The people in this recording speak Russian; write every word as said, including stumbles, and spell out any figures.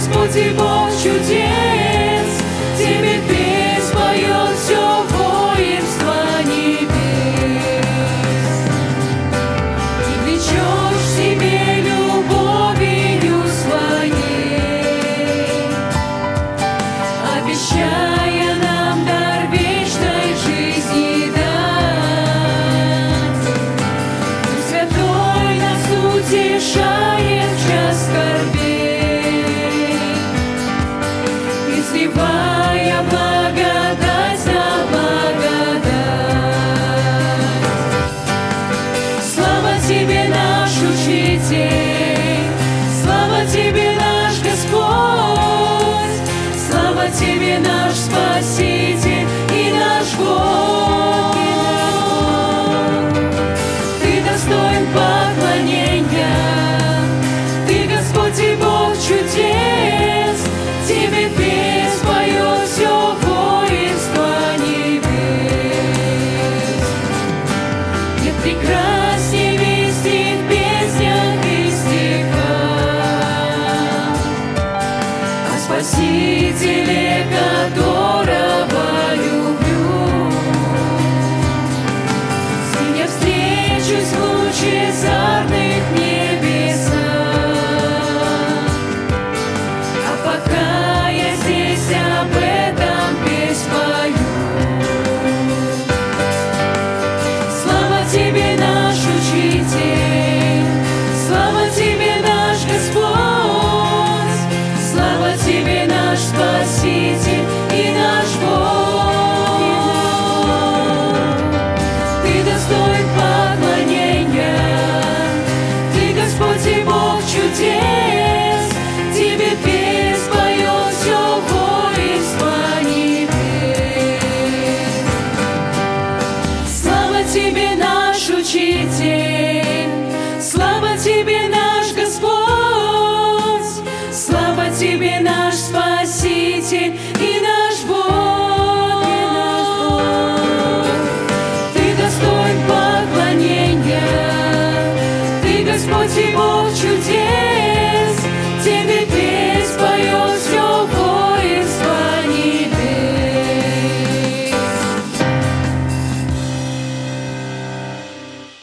Господь и Бог чудес, Тебе песнь поет все воинство небес. И влечешь себе любовью своей, обещая нам дар вечной жизни дать. Дух Святой нас утешает в час скорбей, изливая благодать за благодать. Слава Тебе, наш Учитель, слава Тебе, наш Господь, слава Тебе, наш Спаситель и наш Бог. Ты достоин поклонения, Ты Господь и Бог чудес, Тебе песнь поет все воинство небес. Нет прекрасней вести в песнях и стихах о Спасителе, которого люблю. С ним я встречусь в лучезарных небесах. А пока я здесь, об этом песнь пою. Слава Тебе, наш Учитель, слава Тебе, наш Господь, слава Тебе, наш Спаситель и наш Бог. Ты достоин поклонения, Ты Господь и Бог чудес, Тебе песнь поет все воинство небес. Слава Тебе, наш Учитель,